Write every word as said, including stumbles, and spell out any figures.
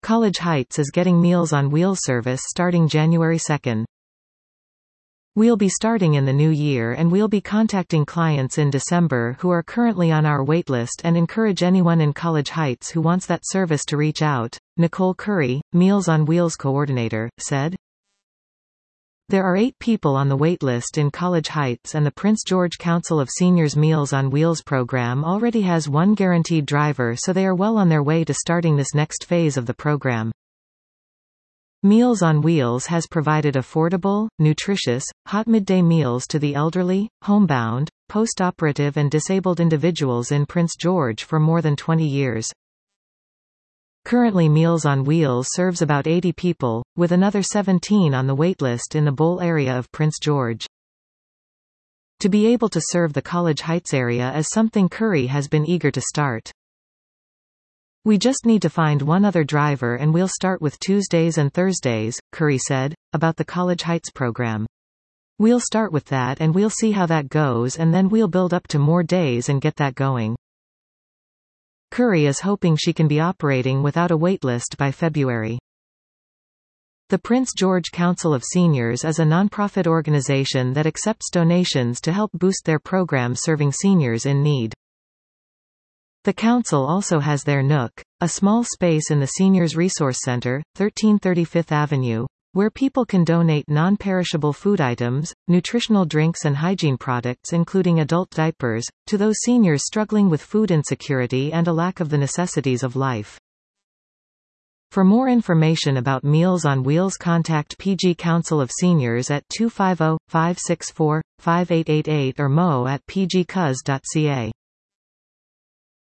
College Heights is getting Meals on Wheels service starting January second. We'll be starting in the new year and we'll be contacting clients in December who are currently on our waitlist and encourage anyone in College Heights who wants that service to reach out, Nicole Curry, Meals on Wheels coordinator, said. There are eight people on the waitlist in College Heights and the Prince George Council of Seniors Meals on Wheels program already has one guaranteed driver, so they are well on their way to starting this next phase of the program. Meals on Wheels has provided affordable, nutritious, hot midday meals to the elderly, homebound, post-operative and disabled individuals in Prince George for more than twenty years. Currently Meals on Wheels serves about eighty people, with another seventeen on the waitlist in the Bowl area of Prince George. To be able to serve the College Heights area is something Curry has been eager to start. We just need to find one other driver and we'll start with Tuesdays and Thursdays, Curry said, about the College Heights program. We'll start with that and we'll see how that goes and then we'll build up to more days and get that going. Curry is hoping she can be operating without a waitlist by February. The Prince George Council of Seniors is a nonprofit organization that accepts donations to help boost their programs serving seniors in need. The council also has their Nook, a small space in the Seniors Resource Center, thirteen thirty-fifth Avenue, where people can donate non-perishable food items, nutritional drinks and hygiene products including adult diapers, to those seniors struggling with food insecurity and a lack of the necessities of life. For more information about Meals on Wheels, contact P G Council of Seniors at two five zero, five six four, five eight eight eight or mo at p g cuz dot c a.